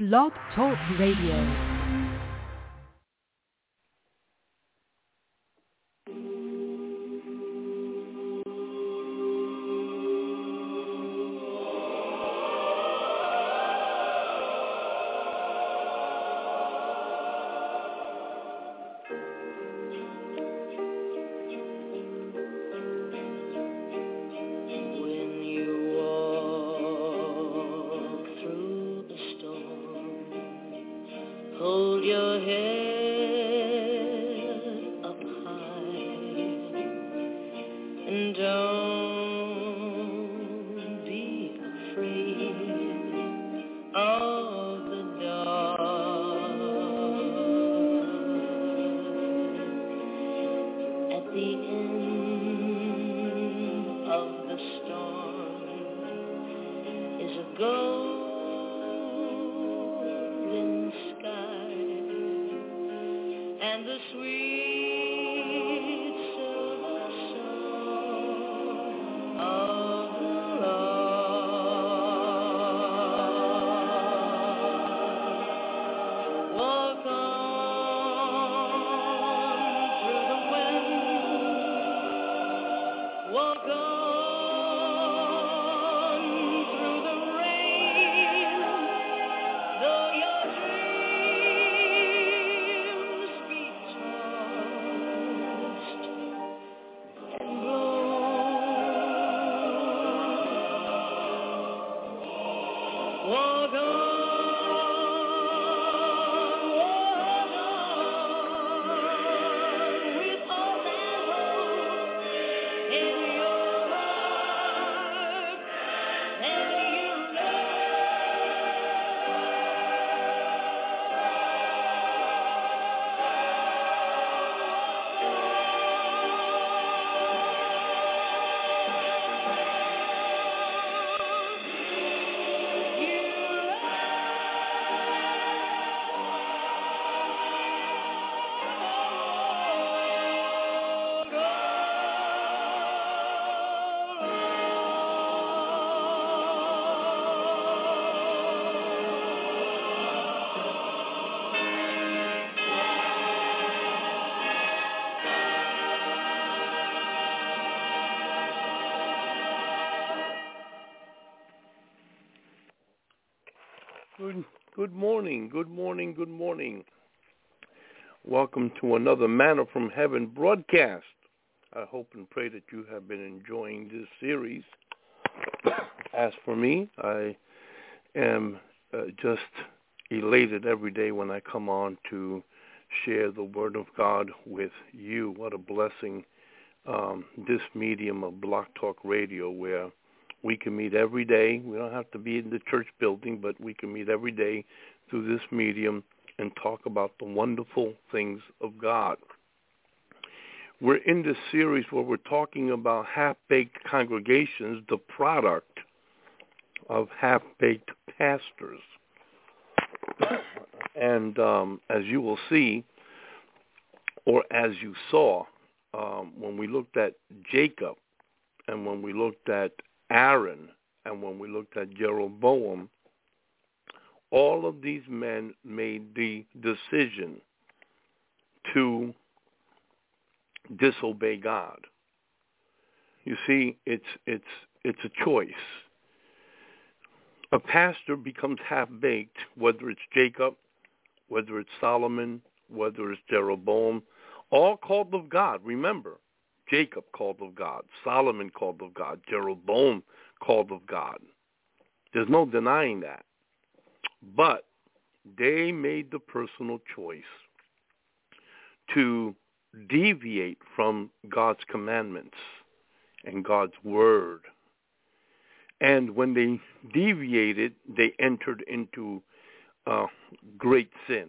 Blog Talk Radio. Good morning, good morning, good morning. Welcome to another Manna from Heaven broadcast. I hope and pray that you have been enjoying this series. As for me, I am just elated every day when I come on to share the Word of God with you. What a blessing, this medium of Blog Talk Radio, where we can meet every day. We don't have to be in the church building, but we can meet every day through this medium and talk about the wonderful things of God. We're in this series where we're talking about half-baked congregations, the product of half-baked pastors. And as you will see, or as you saw, when we looked at Jacob and when we looked at Aaron, and when we looked at Jeroboam, all of these men made the decision to disobey God. You see, it's a choice. A pastor becomes half-baked, whether it's Jacob, whether it's Solomon, whether it's Jeroboam, all called of God. Remember, Jacob called of God, Solomon called of God, Jeroboam called of God. There's no denying that. But they made the personal choice to deviate from God's commandments and God's word. And when they deviated, they entered into great sin.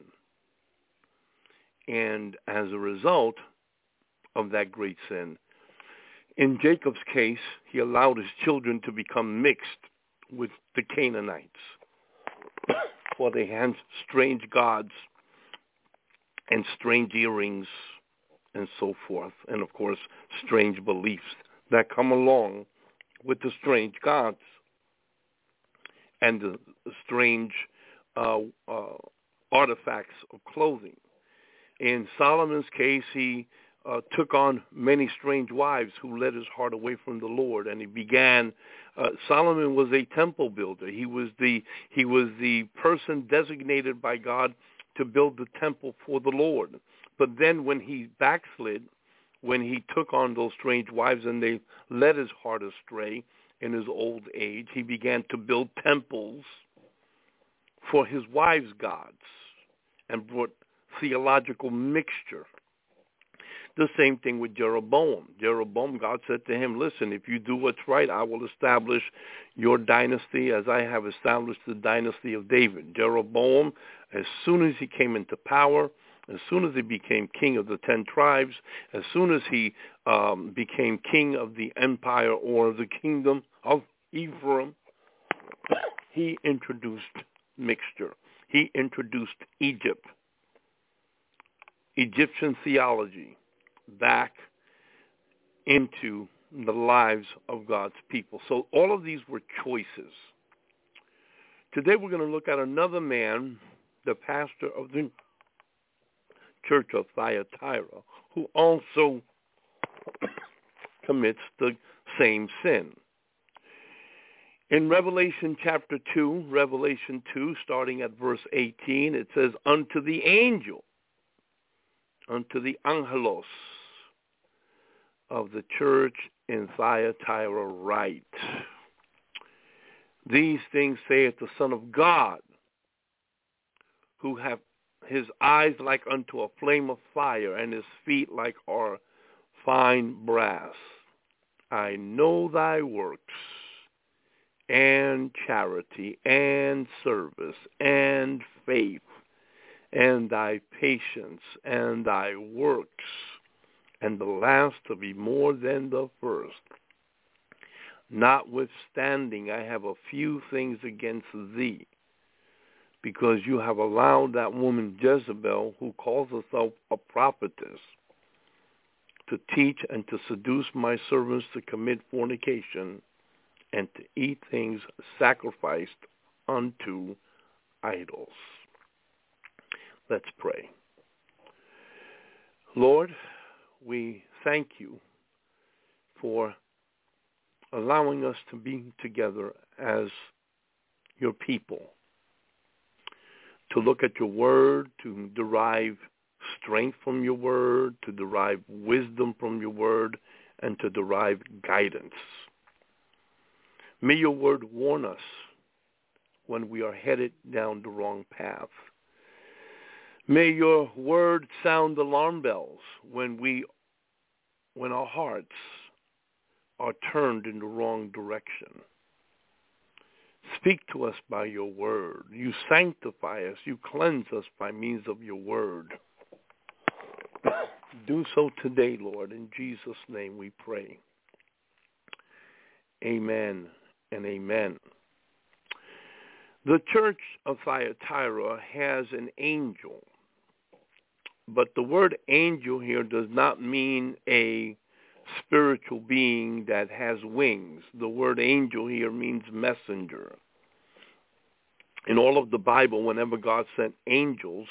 And as a result of that great sin, in Jacob's case, he allowed his children to become mixed with the Canaanites, for they had strange gods and strange earrings and so forth, and of course, strange beliefs that come along with the strange gods and the strange artifacts of clothing. In Solomon's case, he took on many strange wives who led his heart away from the Lord, and he began. Solomon was a temple builder. He was the person designated by God to build the temple for the Lord. But then, when he backslid, when he took on those strange wives and they led his heart astray in his old age, he began to build temples for his wives' gods and brought theological mixture. The same thing with Jeroboam. Jeroboam, God said to him, listen, if you do what's right, I will establish your dynasty as I have established the dynasty of David. Jeroboam, as soon as he came into power, as soon as he became king of the 10 tribes, as soon as he became king of the empire or the kingdom of Ephraim, he introduced mixture. He introduced Egypt, Egyptian theology, back into the lives of God's people. So all of these were choices. Today we're going to look at another man, the pastor of the church of Thyatira, who also commits the same sin. In Revelation chapter 2, Revelation 2, starting at verse 18, it says, unto the angel, unto the angelos of the church in Thyatira write, these things saith the Son of God, who hath his eyes like unto a flame of fire, and his feet like are fine brass. I know thy works, and charity, and service, and faith, and thy patience, and thy works, and the last to be more than the first. Notwithstanding, I have a few things against thee, because you have allowed that woman Jezebel, who calls herself a prophetess, to teach and to seduce my servants to commit fornication and to eat things sacrificed unto idols. Let's pray. Lord, we thank you for allowing us to be together as your people, to look at your word, to derive strength from your word, to derive wisdom from your word, and to derive guidance. May your word warn us when we are headed down the wrong path. May your word sound alarm bells when our hearts are turned in the wrong direction. Speak to us by your word. You sanctify us. You cleanse us by means of your word. Do so today, Lord. In Jesus' name we pray. Amen and amen. The church of Thyatira has an angel, but the word angel here does not mean a spiritual being that has wings. The word angel here means messenger. In all of the Bible, whenever God sent angels,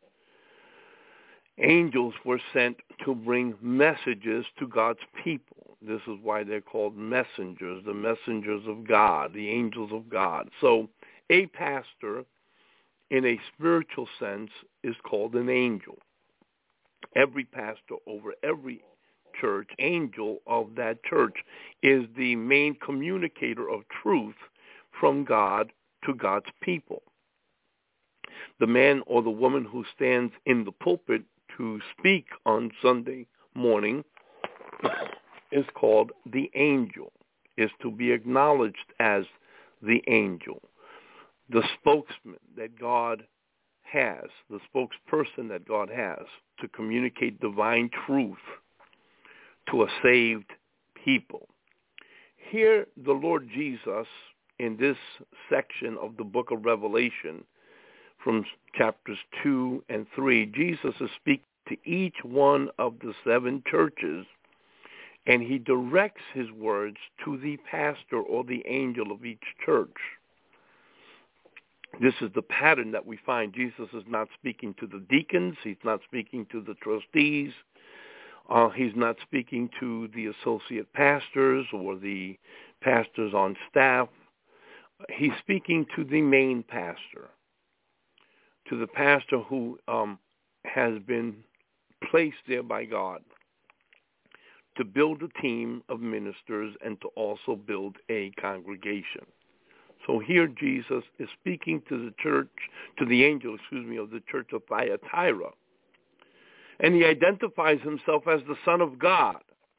angels were sent to bring messages to God's people. This is why they're called messengers, the messengers of God, the angels of God. So a pastor, in a spiritual sense, is called an angel. Every pastor over every church, angel of that church, is the main communicator of truth from God to God's people. The man or the woman who stands in the pulpit to speak on Sunday morning is called the angel, is to be acknowledged as the angel, the spokesman that God has, the spokesperson that God has to communicate divine truth to a saved people. Here, the Lord Jesus, in this section of the book of Revelation, from chapters 2 and 3, Jesus is speaking to each one of the 7 churches, and he directs his words to the pastor or the angel of each church. This is the pattern that we find. Jesus is not speaking to the deacons. He's not speaking to the trustees. He's not speaking to the associate pastors or the pastors on staff. He's speaking to the main pastor, to the pastor who has been placed there by God to build a team of ministers and to also build a congregation. So here Jesus is speaking to the church, to the angel, of the church of Thyatira. And he identifies himself as the Son of God,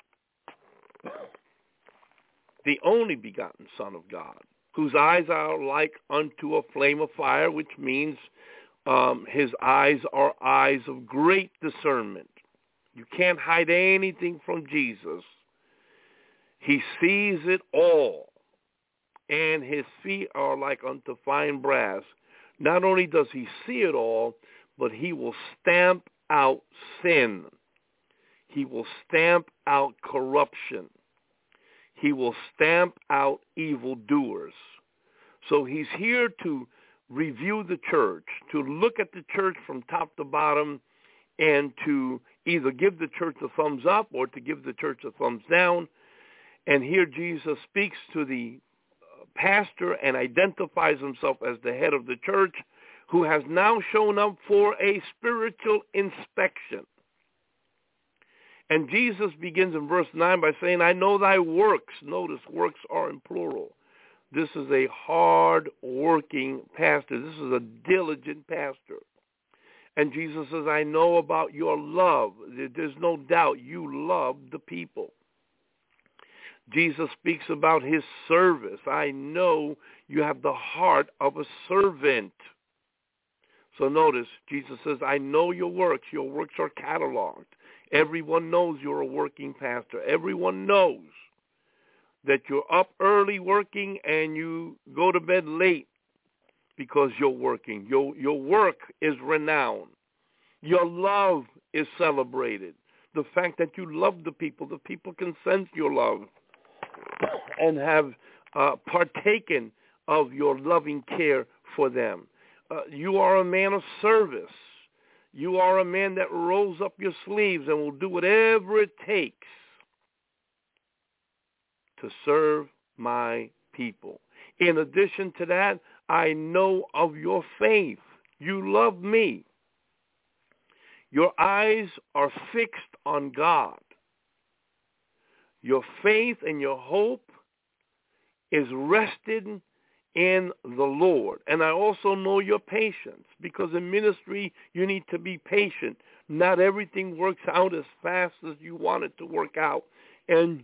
the only begotten Son of God, whose eyes are like unto a flame of fire, which means his eyes are eyes of great discernment. You can't hide anything from Jesus. He sees it all. And his feet are like unto fine brass. Not only does he see it all, but he will stamp out sin. He will stamp out corruption. He will stamp out evildoers. So he's here to review the church, to look at the church from top to bottom, and to either give the church a thumbs up or to give the church a thumbs down. And here Jesus speaks to the pastor and identifies himself as the head of the church, who has now shown up for a spiritual inspection. And Jesus begins in verse 9 by saying, I know thy works. Notice, works are in plural. This is a hard-working pastor. This is a diligent pastor. And Jesus says, I know about your love. There's no doubt you love the people. Jesus speaks about his service. I know you have the heart of a servant. So notice, Jesus says, I know your works. Your works are cataloged. Everyone knows you're a working pastor. Everyone knows that you're up early working and you go to bed late because you're working. Your work is renowned. Your love is celebrated. The fact that you love the people can sense your love and have partaken of your loving care for them. You are a man of service. You are a man that rolls up your sleeves and will do whatever it takes to serve my people. In addition to that, I know of your faith. You love me. Your eyes are fixed on God. Your faith and your hope is rested in the Lord. And I also know your patience, because in ministry you need to be patient. Not everything works out as fast as you want it to work out. And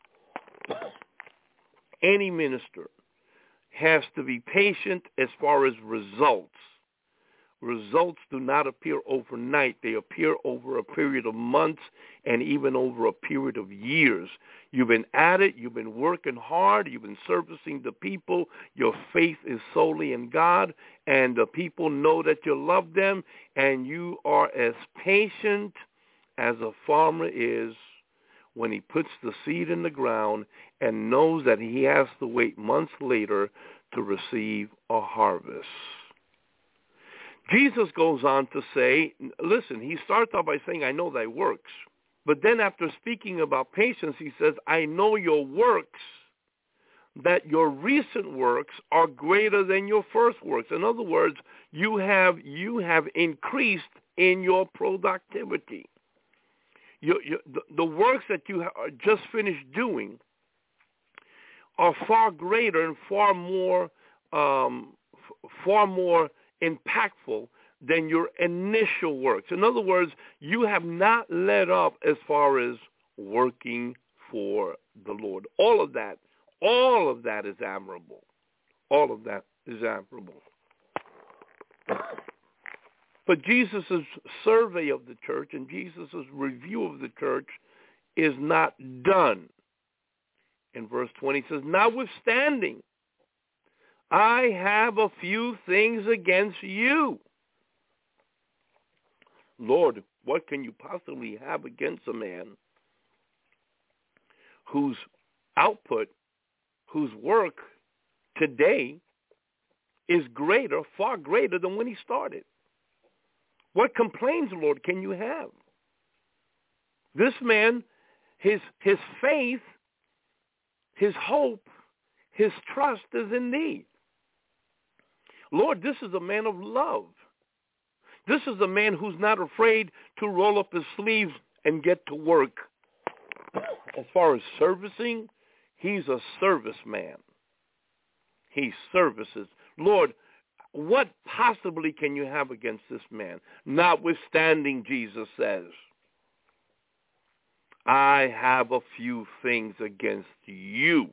any minister has to be patient as far as results. Results do not appear overnight. They appear over a period of months and even over a period of years. You've been at it. You've been working hard. You've been servicing the people. Your faith is solely in God, and the people know that you love them, and you are as patient as a farmer is when he puts the seed in the ground and knows that he has to wait months later to receive a harvest. Jesus goes on to say, listen, he starts off by saying, I know thy works. But then after speaking about patience, he says, I know your works, that your recent works are greater than your first works. In other words, you have increased in your productivity. The works that you just finished doing are far greater and far more impactful than your initial works. In other words, you have not let up as far as working for the Lord. All of that is admirable. All of that is admirable. But Jesus' survey of the church and Jesus' review of the church is not done. In verse 20 it says, notwithstanding, I have a few things against you. Lord, what can you possibly have against a man whose output, whose work today is greater, far greater than when he started. What complaints, Lord, can you have? This man, his faith, his hope, his trust is in thee. Lord, this is a man of love. This is a man who's not afraid to roll up his sleeves and get to work. As far as servicing, he's a serviceman. He services. Lord, what possibly can you have against this man? Notwithstanding, Jesus says, I have a few things against you.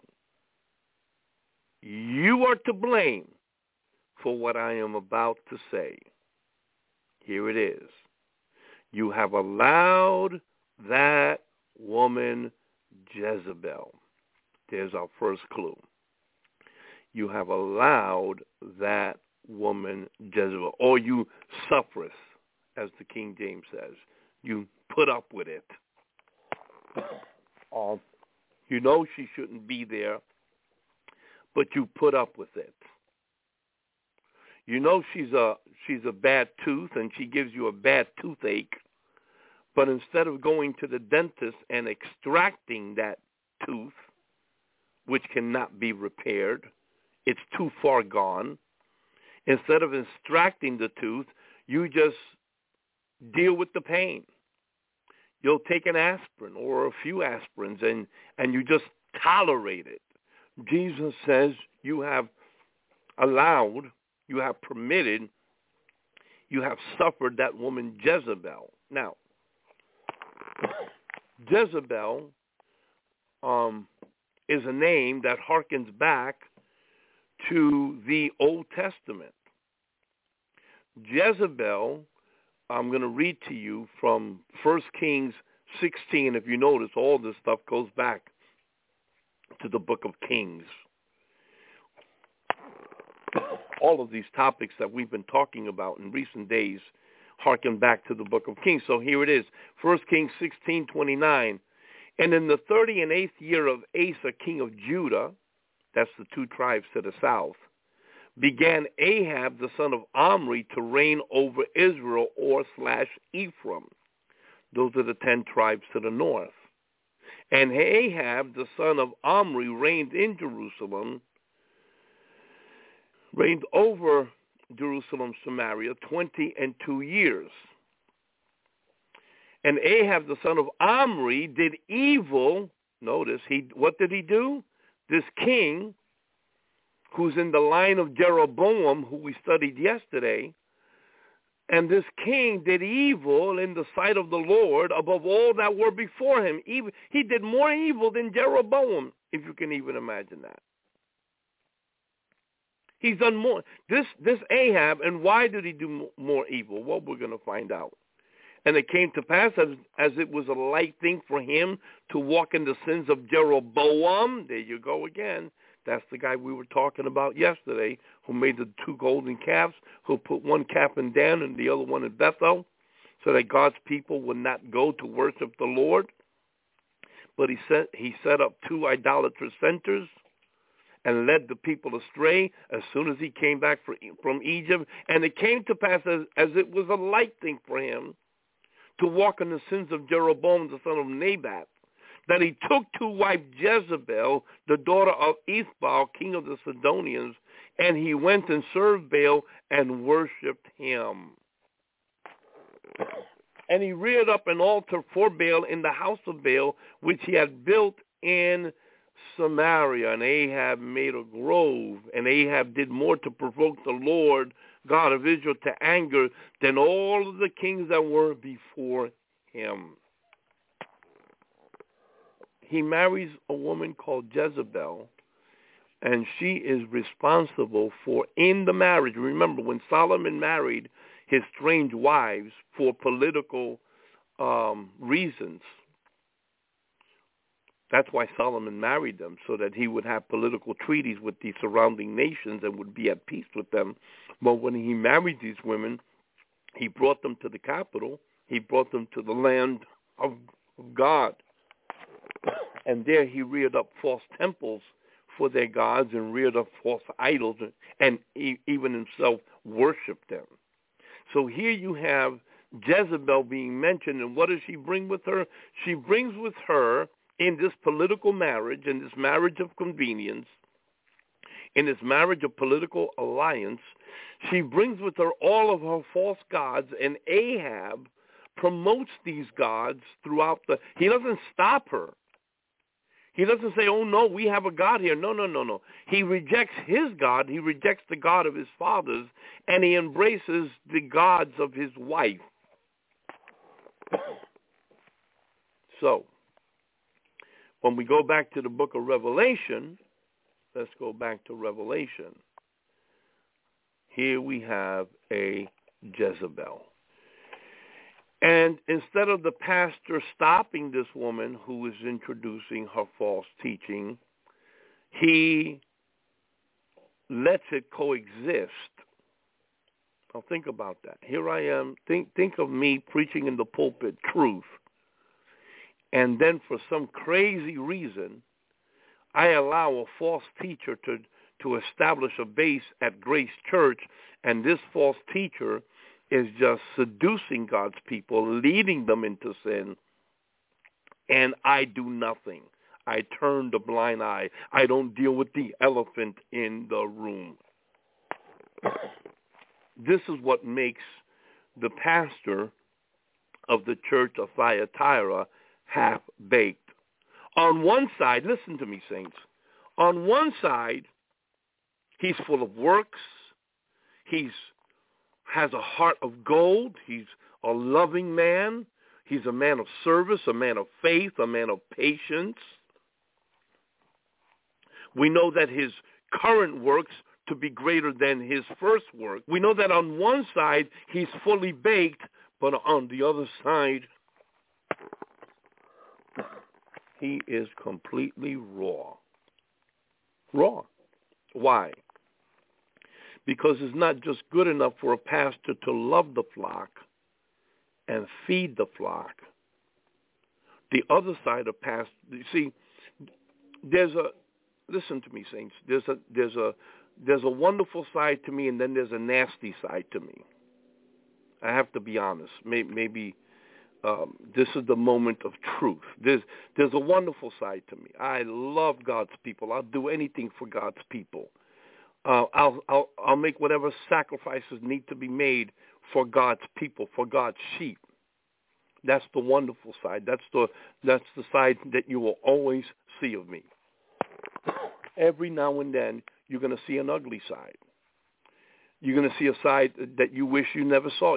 You are to blame for what I am about to say. Here it is. You have allowed that woman Jezebel. There's our first clue. You have allowed that woman Jezebel, or you suffereth, as the King James says. You put up with it. You know she shouldn't be there, but you put up with it. You know she's a bad tooth and she gives you a bad toothache, but instead of going to the dentist and extracting that tooth, which cannot be repaired, it's too far gone, instead of extracting the tooth, you just deal with the pain. You'll take an aspirin or a few aspirins and you just tolerate it. Jesus says you have allowed, you have permitted, you have suffered that woman Jezebel. Now, Jezebel is a name that harkens back to the Old Testament. Jezebel, I'm going to read to you from 1 Kings 16. If you notice, all this stuff goes back to the book of Kings. All of these topics that we've been talking about in recent days harken back to the book of Kings. So here it is, 1 Kings 16:29. And in the 38th year of Asa, king of Judah, that's the two tribes to the south, began Ahab, the son of Omri, to reign over Israel or / Ephraim. Those are the 10 tribes to the north. And Ahab, the son of Omri, reigned over Jerusalem, Samaria, 22 years. And Ahab, the son of Omri, did evil. Notice, what did he do? This king, who's in the line of Jeroboam, who we studied yesterday, and this king did evil in the sight of the Lord above all that were before him. He did more evil than Jeroboam, if you can even imagine that. He's done more. This Ahab, and why did he do more evil? Well, we're going to find out. And it came to pass, as it was a light thing for him to walk in the sins of Jeroboam. There you go again. That's the guy we were talking about yesterday, who made the 2 golden calves, who put one calf in Dan and the other one in Bethel, so that God's people would not go to worship the Lord. But he set up 2 idolatrous centers and led the people astray as soon as he came back from Egypt. And it came to pass, as it was a light thing for him to walk in the sins of Jeroboam, the son of Nebat, that he took to wife Jezebel, the daughter of Ethbaal, king of the Sidonians, and he went and served Baal and worshipped him. And he reared up an altar for Baal in the house of Baal, which he had built in Samaria. And Ahab made a grove, and Ahab did more to provoke the Lord God of Israel to anger than all of the kings that were before him. He marries a woman called Jezebel, and she is responsible for, in the marriage, remember when Solomon married his strange wives for political reasons, that's why Solomon married them, so that he would have political treaties with the surrounding nations and would be at peace with them. But when he married these women, he brought them to the capital. He brought them to the land of God. And there he reared up false temples for their gods and reared up false idols and even himself worshiped them. So here you have Jezebel being mentioned, and what does she bring with her? She brings with her in this political marriage, in this marriage of convenience, in this marriage of political alliance, she brings with her all of her false gods, and Ahab promotes these gods throughout he doesn't stop her. He doesn't say, oh, no, we have a God here. No, no, no, no. He rejects his God. He rejects the God of his fathers, and he embraces the gods of his wife. So, when we go back to the book of Revelation, let's go back to Revelation. Here we have a Jezebel. And instead of the pastor stopping this woman who is introducing her false teaching, he lets it coexist. Now think about that. Here I am. Think of me preaching in the pulpit truth. And then for some crazy reason, I allow a false teacher to establish a base at Grace Church, and this false teacher is just seducing God's people, leading them into sin, and I do nothing. I turn the blind eye. I don't deal with the elephant in the room. This is what makes the pastor of the church of Thyatira half-baked. On one side, listen to me, saints, on one side, he's full of works. He's has a heart of gold. He's a loving man. He's a man of service, a man of faith, a man of patience. We know that his current works to be greater than his first work. We know that on one side he's fully baked, but on the other side he is completely raw. Raw. Why? Because it's not just good enough for a pastor to love the flock and feed the flock. The other side of pastor, you see, listen to me, saints, there's a wonderful side to me, and then there's a nasty side to me. I have to be honest. Maybe this is the moment of truth. There's a wonderful side to me. I love God's people. I'll do anything for God's people. I'll make whatever sacrifices need to be made for God's people, for God's sheep. That's the wonderful side. That's the side that you will always see of me. Every now and then, you're going to see an ugly side. You're going to see a side that you wish you never saw.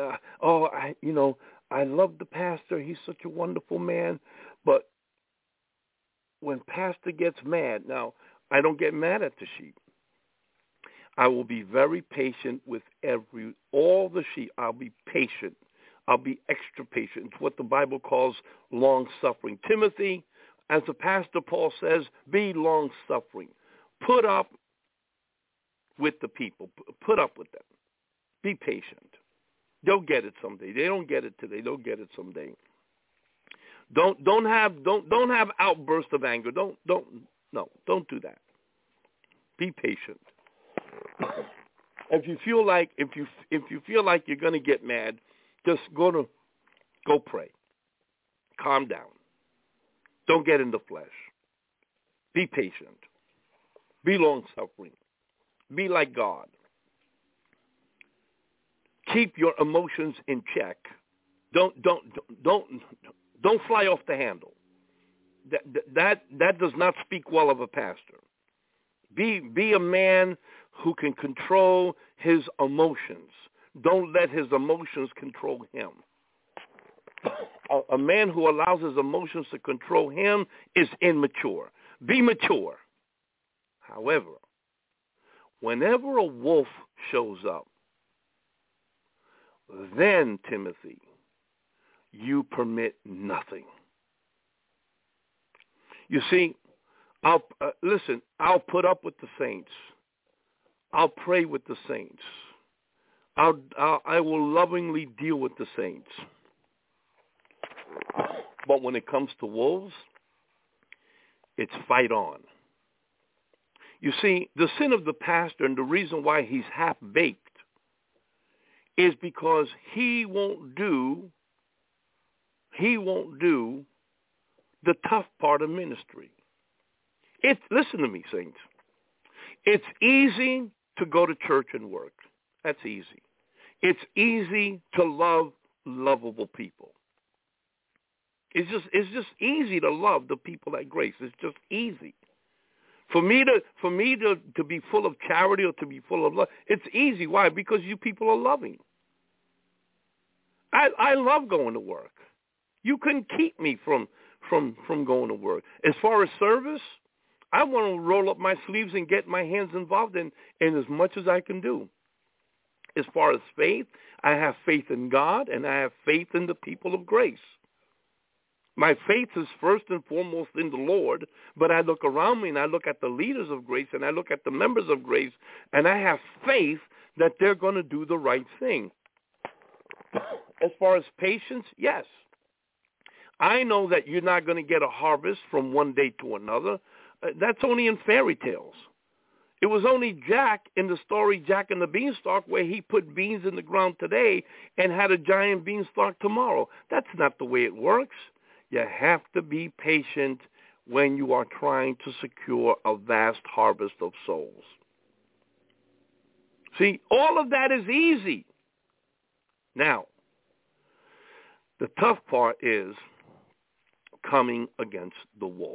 I love the pastor. He's such a wonderful man. But when pastor gets mad, now, I don't get mad at the sheep. I will be very patient with all the sheep. I'll be patient. I'll be extra patient. It's what the Bible calls long-suffering. Timothy, as the pastor Paul says, be long-suffering. Put up with the people. Put up with them. Be patient. They'll get it someday. They don't get it today. They'll get it someday. Don't have outbursts of anger. Don't do that. Be patient. If you feel like you're going to get mad, just go pray. Calm down. Don't get in the flesh. Be patient. Be long-suffering. Be like God. Keep your emotions in check. Don't fly off the handle. That does not speak well of a pastor. Be a man who can control his emotions. Don't let his emotions control him. A man who allows his emotions to control him is immature. Be mature. However, whenever a wolf shows up, then, Timothy, you permit nothing. You see, I'll put up with the saints. I'll pray with the saints. I will lovingly deal with the saints. But when it comes to wolves, it's fight on. You see, the sin of the pastor and the reason why he's half-baked is because he won't do the tough part of ministry. Listen to me, saints. It's easy to go to church and work. That's easy. It's easy to love lovable people. It's just easy to love the people at Grace. It's just easy. For me to be full of charity or to be full of love, it's easy. Why? Because you people are loving. I love going to work. You couldn't keep me from going to work. As far as service, I want to roll up my sleeves and get my hands involved in as much as I can do. As far as faith, I have faith in God and I have faith in the people of Grace. My faith is first and foremost in the Lord, but I look around me and I look at the leaders of Grace and I look at the members of Grace, and I have faith that they're going to do the right thing. As far as patience, yes. I know that you're not going to get a harvest from one day to another. That's only in fairy tales. It was only Jack in the story Jack and the Beanstalk where he put beans in the ground today and had a giant beanstalk tomorrow. That's not the way it works. You have to be patient when you are trying to secure a vast harvest of souls. See, all of that is easy. Now, the tough part is coming against the wolf.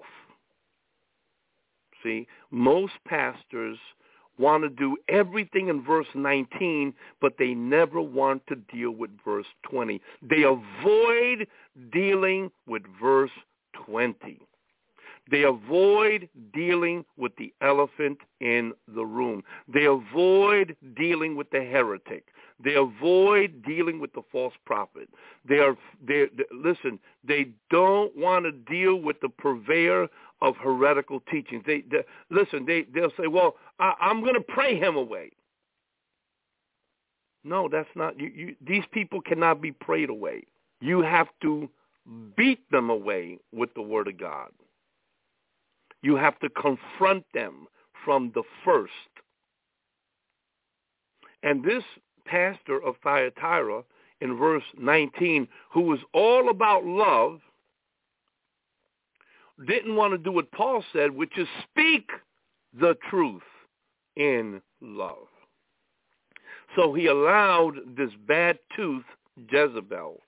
See, most pastors want to do everything in verse 19, but they never want to deal with verse 20. They avoid dealing with verse 20. They avoid dealing with the elephant in the room. They avoid dealing with the heretic. They avoid dealing with the false prophet. Listen, they don't want to deal with the purveyor of heretical teachings. They'll say, well, I'm going to pray him away. No, that's not. These people cannot be prayed away. You have to beat them away with the word of God. You have to confront them from the first. And this pastor of Thyatira in verse 19, who was all about love, didn't want to do what Paul said, which is speak the truth in love. So he allowed this bad tooth, Jezebel,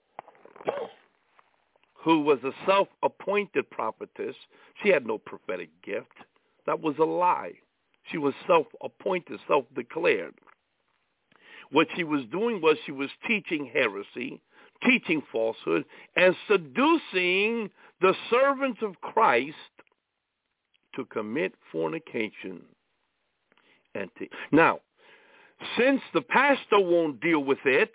who was a self-appointed prophetess. She had no prophetic gift. That was a lie. She was self-appointed, self-declared. What she was doing was she was teaching heresy, teaching falsehood, and seducing the servants of Christ to commit fornication. Now, since the pastor won't deal with it,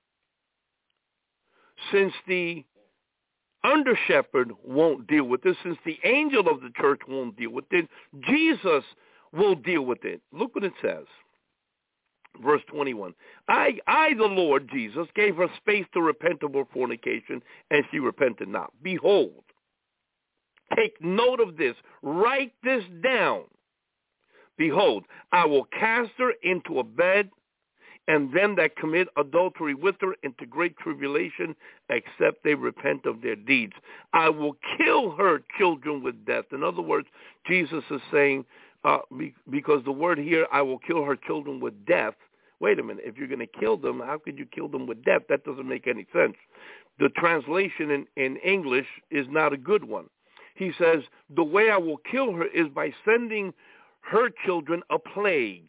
since the under shepherd won't deal with it, since the angel of the church won't deal with it, Jesus will deal with it. Look what it says. Verse 21. I, the Lord Jesus, gave her space to repent of her fornication, and she repented not. Behold, take note of this. Write this down. Behold, I will cast her into a bed, and them that commit adultery with her into great tribulation, except they repent of their deeds. I will kill her children with death. In other words, Jesus is saying, because the word here, I will kill her children with death. Wait a minute. If you're going to kill them, how could you kill them with death? That doesn't make any sense. The translation in English is not a good one. He says, the way I will kill her is by sending her children a plague.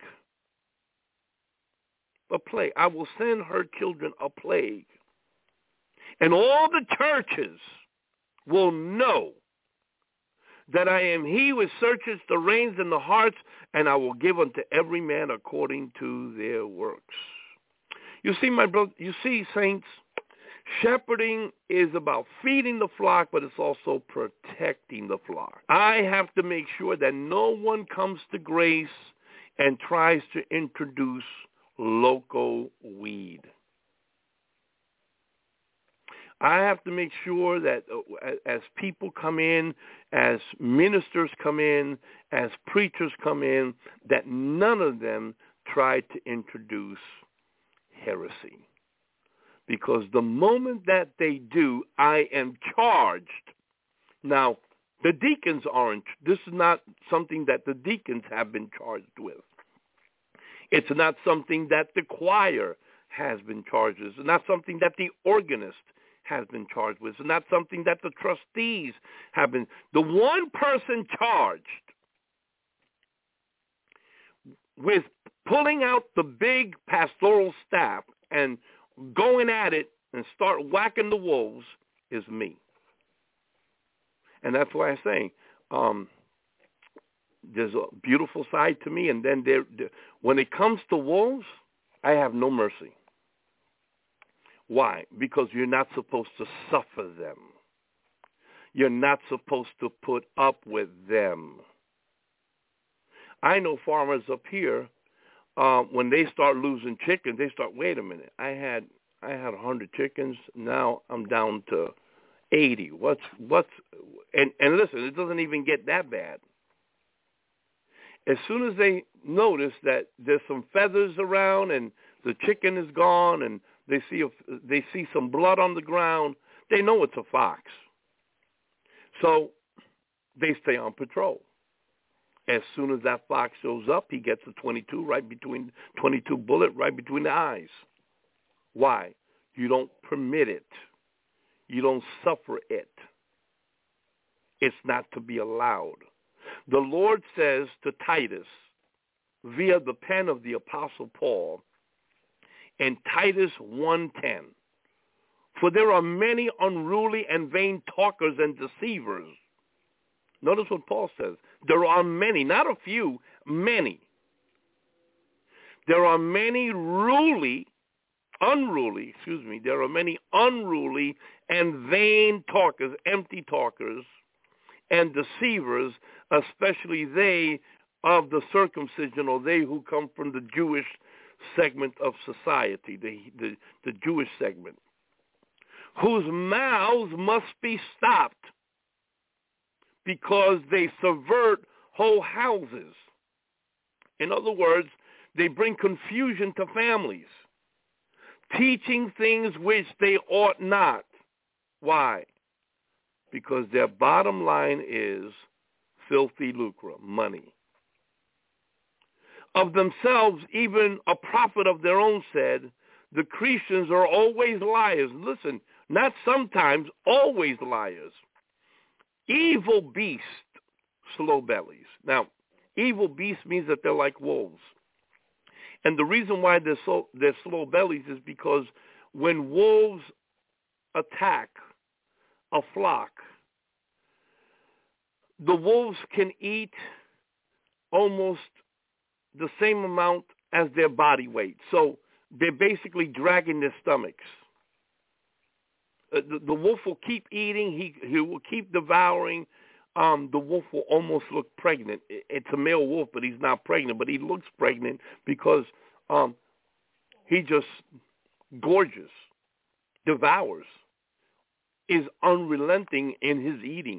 A plague. I will send her children a plague. And all the churches will know that I am he who searches the reins and the hearts, and I will give unto every man according to their works. You see, my brother, saints, shepherding is about feeding the flock, but it's also protecting the flock. I have to make sure that no one comes to Grace and tries to introduce local weed. I have to make sure that as people come in, as ministers come in, as preachers come in, that none of them try to introduce heresy. Because the moment that they do, I am charged. Now, the deacons aren't. This is not something that the deacons have been charged with. It's not something that the choir has been charged with. It's not something that the organist has been charged with. It's not something that the trustees have been. The one person charged with pulling out the big pastoral staff and going at it and start whacking the wolves is me. And that's why I say there's a beautiful side to me, and then when it comes to wolves, I have no mercy. Why? Because you're not supposed to suffer them. You're not supposed to put up with them. I know farmers up here, when they start losing chickens, they start, wait a minute, I had 100 chickens, now I'm down to 80. And listen, it doesn't even get that bad. As soon as they notice that there's some feathers around and the chicken is gone and they see some blood on the ground, they know it's a fox. So they stay on patrol. As soon as that fox shows up, he gets a 22 bullet right between the eyes. Why? You don't permit it. You don't suffer it. It's not to be allowed. The Lord says to Titus, via the pen of the Apostle Paul, in Titus 1:10, for there are many unruly and vain talkers and deceivers. Notice what Paul says. There are many, not a few, many. There are many there are many unruly and vain talkers, empty talkers, and deceivers, especially they of the circumcision, or they who come from the Jewish segment of society, the Jewish segment, whose mouths must be stopped because they subvert whole houses. In other words, they bring confusion to families, teaching things which they ought not. Why? Because their bottom line is filthy lucre, money. Of themselves, even a prophet of their own said, the Christians are always liars. Listen, not sometimes, always liars. Evil beasts, slow bellies. Now, evil beasts means that they're like wolves. And the reason why they're slow bellies is because when wolves attack a flock, the wolves can eat almost the same amount as their body weight. So they're basically dragging their stomachs. The wolf will keep eating. He will keep devouring. The wolf will almost look pregnant. It's a male wolf, but he's not pregnant. But he looks pregnant because he just gorges, devours, is unrelenting in his eating.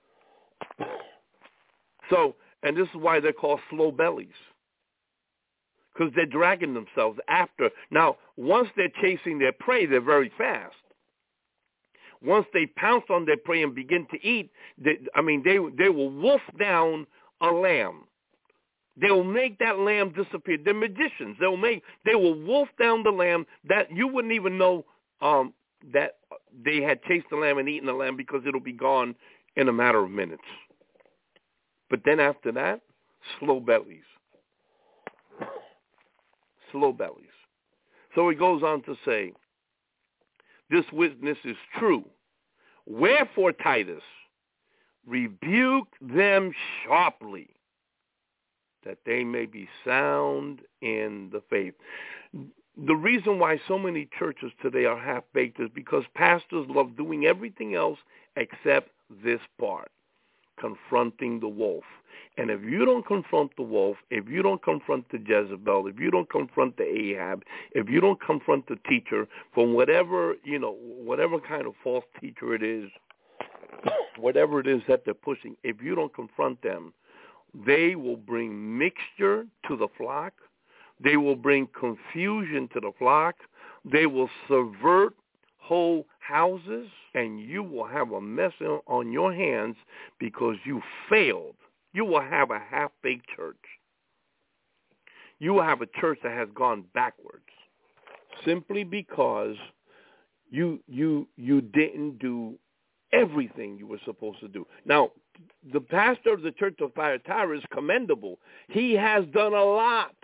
So, and this is why they're called slow bellies, because they're dragging themselves after. Now, once they're chasing their prey, they're very fast. Once they pounce on their prey and begin to eat, they will wolf down a lamb. They will make that lamb disappear. They're magicians. They will wolf down the lamb that you wouldn't even know that they had chased the lamb and eaten the lamb, because it'll be gone in a matter of minutes. But then after that, slow bellies. Slow bellies. So he goes on to say, this witness is true. Wherefore, Titus, rebuke them sharply, that they may be sound in the faith. The reason why so many churches today are half-baked is because pastors love doing everything else except this part. confronting the wolf. And if you don't confront the wolf, if you don't confront the Jezebel, if you don't confront the Ahab, if you don't confront the teacher from whatever, whatever kind of false teacher it is, whatever it is that they're pushing, if you don't confront them, they will bring mixture to the flock. They will bring confusion to the flock. They will subvert whole houses, and you will have a mess on your hands because you failed. You will have a half-baked church. You will have a church that has gone backwards simply because you didn't do everything you were supposed to do. Now, the pastor of the Church of Thyatira is commendable. He has done a lot,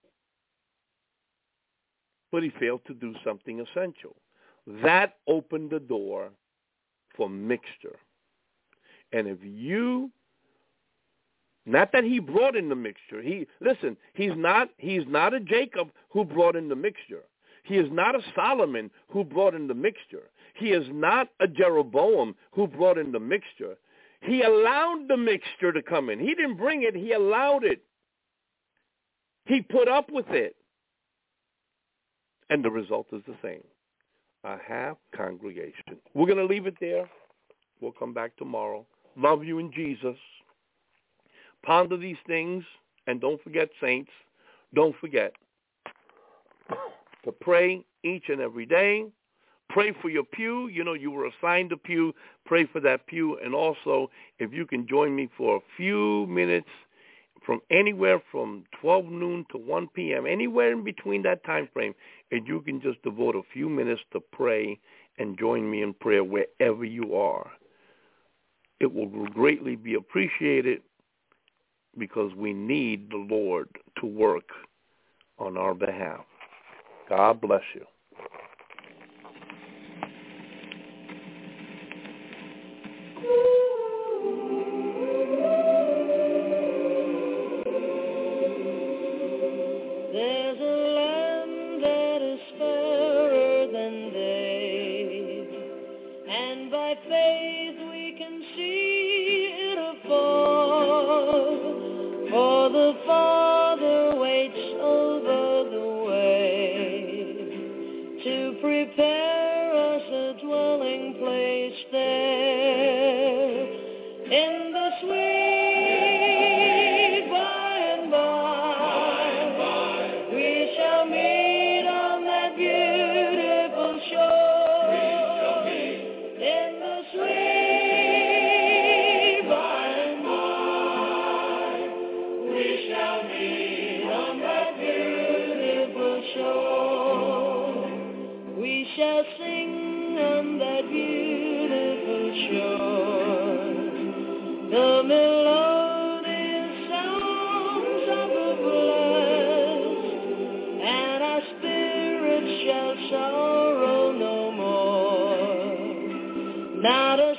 but he failed to do something essential. That opened the door for mixture. And if you, not that he brought in the mixture. He's not a Jacob who brought in the mixture. He is not a Solomon who brought in the mixture. He is not a Jeroboam who brought in the mixture. He allowed the mixture to come in. He didn't bring it. He allowed it. He put up with it. And the result is the same. A half congregation. We're going to leave it there. We'll come back tomorrow. Love you in Jesus. Ponder these things. And don't forget, saints, don't forget to pray each and every day. Pray for your pew. You were assigned a pew. Pray for that pew. And also, if you can join me for a few minutes from anywhere from 12 noon to 1 p.m., anywhere in between that time frame, and you can just devote a few minutes to pray and join me in prayer wherever you are. It will greatly be appreciated because we need the Lord to work on our behalf. God bless you. There's a land that is fairer than day, and by faith we can see it afar, for the Father waits over the way to prepare us a dwelling place there in the sweet by and by. We shall meet on that beautiful shore in the sweet by and by. We shall meet on that beautiful shore. We shall sing on that beautiful shore the melodious songs of the blessed, and our spirits shall sorrow no more. Not a